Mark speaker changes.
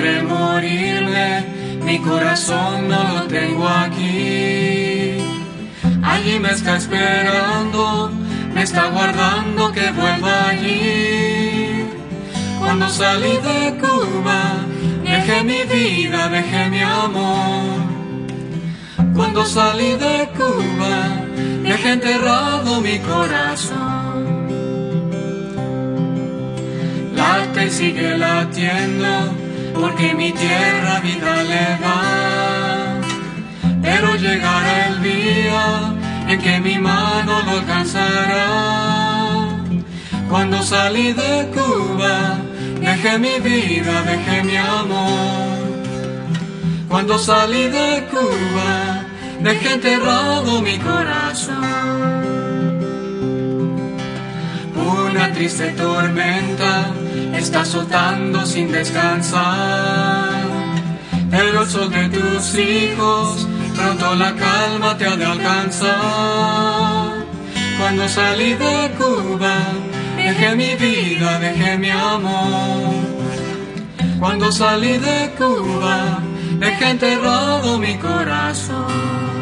Speaker 1: podré morirme, mi corazón no lo tengo aquí. Allí me está esperando, me está guardando que vuelva allí. Cuando salí de Cuba, dejé mi vida, dejé mi amor. Cuando salí de Cuba, dejé enterrado mi corazón. Late y sigue latiendo, porque mi tierra vida le da. Pero llegará el día en que mi mano lo alcanzará. Cuando salí de Cuba, dejé mi vida, dejé mi amor. Cuando salí de Cuba, dejé enterrado mi corazón. Una triste tormenta está azotando sin descansar, pero el sol de tus hijos pronto la calma te ha de alcanzar. Cuando salí de Cuba, dejé mi vida, dejé mi amor. Cuando salí de Cuba, dejé enterrado mi corazón.